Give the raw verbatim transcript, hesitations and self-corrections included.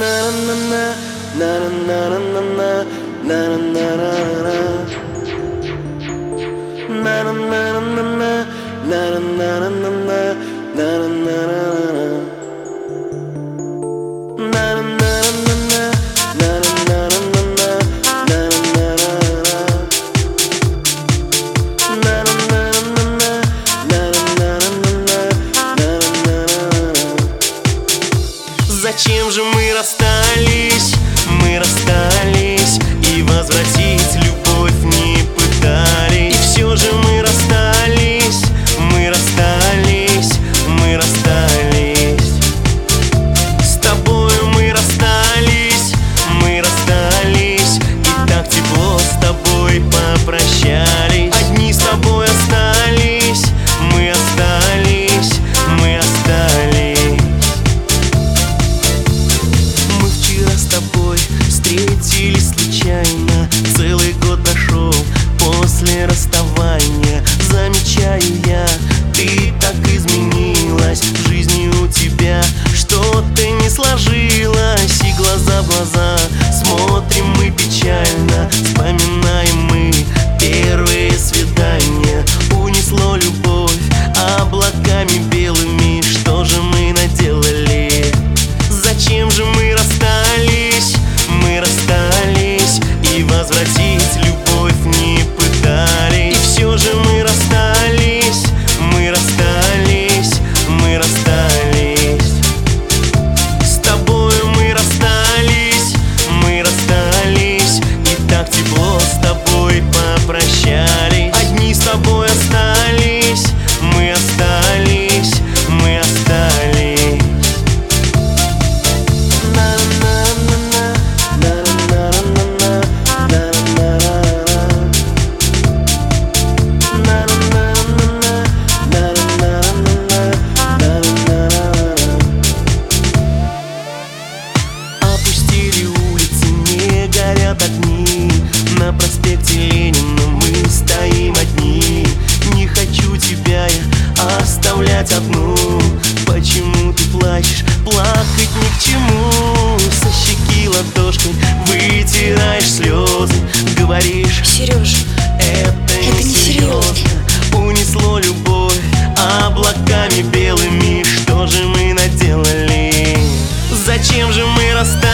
Зачем же мы расстались, мы расстались, и возвратить любовь не пытались. И все же мы расстались, мы расстались, мы расстались. С тобою мы расстались, мы расстались, и так тепло с тобой попрощались. Одни с тобой остались, мы остались, мы остались. Встретились случайно, целый год прошел после расставания. Замечаю я, ты так изменилась, в жизни у тебя что-то не сложилось. И глаза в глаза смотрим мы печально, вспоминаем мы первые свидания. Унесло любовь облаками белыми, что же мы наделали? Зачем же мы расстались? Мы расстались, и возвратить любовь не пытались. И все же мы расстались, мы расстались, мы расстались. С тобою мы расстались, мы расстались, и так тепло с тобой попрощались. Одни с тобой остались, мы остались, мы остались. Огни на проспекте Ленина, мы стоим одни. Не хочу тебя я оставлять одну. Почему ты плачешь? Плакать ни к чему. Со щеки ладошкой вытираешь слезы, говоришь: Сереж, это, это не серьезно. Унесло любовь облаками белыми, что же мы наделали? Зачем же мы расстались?